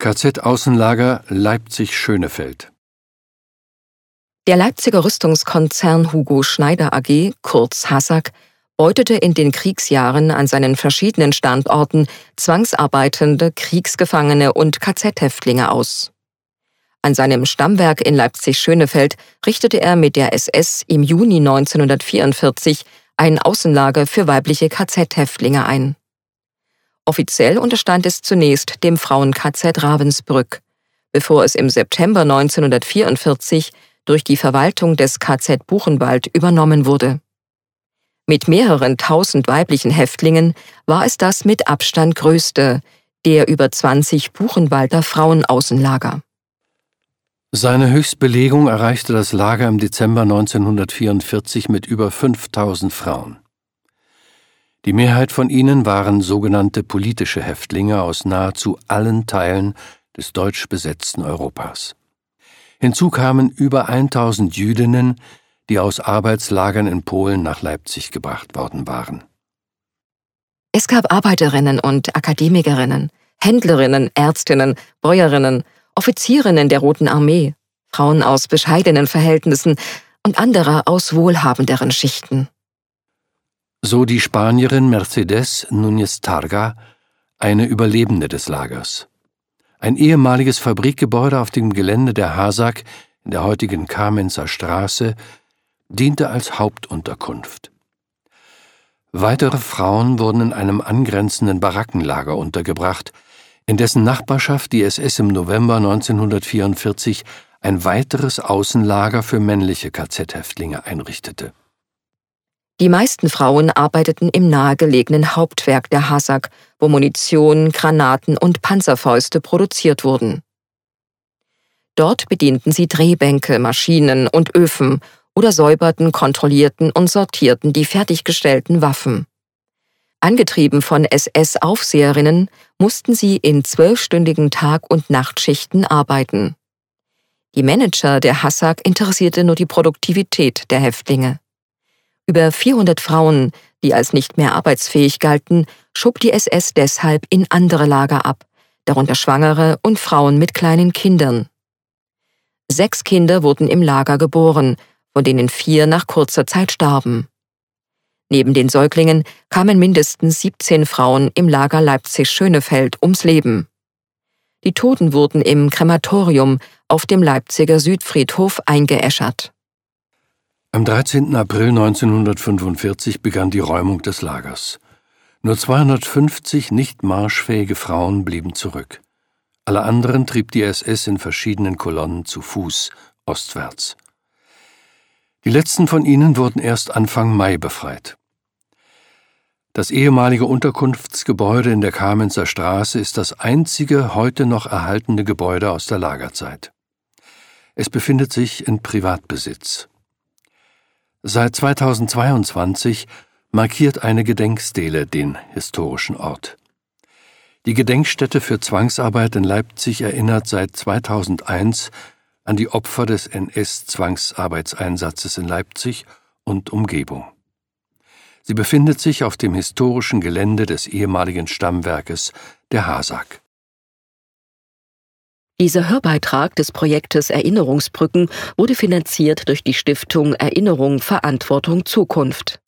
KZ-Außenlager Leipzig-Schönefeld. Der Leipziger Rüstungskonzern Hugo Schneider AG, kurz HASAG, beutete in den Kriegsjahren an seinen verschiedenen Standorten zwangsarbeitende Kriegsgefangene und KZ-Häftlinge aus. An seinem Stammwerk in Leipzig-Schönefeld richtete er mit der SS im Juni 1944 ein Außenlager für weibliche KZ-Häftlinge ein. Offiziell unterstand es zunächst dem Frauen-KZ Ravensbrück, bevor es im September 1944 durch die Verwaltung des KZ Buchenwald übernommen wurde. Mit mehreren tausend weiblichen Häftlingen war es das mit Abstand größte der über 20 Buchenwalder Frauenaußenlager. Seine Höchstbelegung erreichte das Lager im Dezember 1944 mit über 5000 Frauen. Die Mehrheit von ihnen waren sogenannte politische Häftlinge aus nahezu allen Teilen des deutsch besetzten Europas. Hinzu kamen über 1000 Jüdinnen, die aus Arbeitslagern in Polen nach Leipzig gebracht worden waren. Es gab Arbeiterinnen und Akademikerinnen, Händlerinnen, Ärztinnen, Bäuerinnen, Offizierinnen der Roten Armee, Frauen aus bescheidenen Verhältnissen und andere aus wohlhabenderen Schichten. So die Spanierin Mercedes Núñez Targa, eine Überlebende des Lagers. Ein ehemaliges Fabrikgebäude auf dem Gelände der HASAG in der heutigen Kamenzer Straße diente als Hauptunterkunft. Weitere Frauen wurden in einem angrenzenden Barackenlager untergebracht, in dessen Nachbarschaft die SS im November 1944 ein weiteres Außenlager für männliche KZ-Häftlinge einrichtete. Die meisten Frauen arbeiteten im nahegelegenen Hauptwerk der HASAG, wo Munition, Granaten und Panzerfäuste produziert wurden. Dort bedienten sie Drehbänke, Maschinen und Öfen oder säuberten, kontrollierten und sortierten die fertiggestellten Waffen. Angetrieben von SS-Aufseherinnen mussten sie in 12-stündigen Tag- und Nachtschichten arbeiten. Die Manager der HASAG interessierte nur die Produktivität der Häftlinge. Über 400 Frauen, die als nicht mehr arbeitsfähig galten, schob die SS deshalb in andere Lager ab, darunter Schwangere und Frauen mit kleinen Kindern. 6 Kinder wurden im Lager geboren, von denen 4 nach kurzer Zeit starben. Neben den Säuglingen kamen mindestens 17 Frauen im Lager Leipzig-Schönefeld ums Leben. Die Toten wurden im Krematorium auf dem Leipziger Südfriedhof eingeäschert. Am 13. April 1945 begann die Räumung des Lagers. Nur 250 nicht marschfähige Frauen blieben zurück. Alle anderen trieb die SS in verschiedenen Kolonnen zu Fuß ostwärts. Die letzten von ihnen wurden erst Anfang Mai befreit. Das ehemalige Unterkunftsgebäude in der Kamenzer Straße ist das einzige heute noch erhaltene Gebäude aus der Lagerzeit. Es befindet sich in Privatbesitz. Seit 2022 markiert eine Gedenkstele den historischen Ort. Die Gedenkstätte für Zwangsarbeit in Leipzig erinnert seit 2001 an die Opfer des NS-Zwangsarbeitseinsatzes in Leipzig und Umgebung. Sie befindet sich auf dem historischen Gelände des ehemaligen Stammwerkes der HASAG. Dieser Hörbeitrag des Projektes Erinnerungsbrücken wurde finanziert durch die Stiftung Erinnerung, Verantwortung, Zukunft.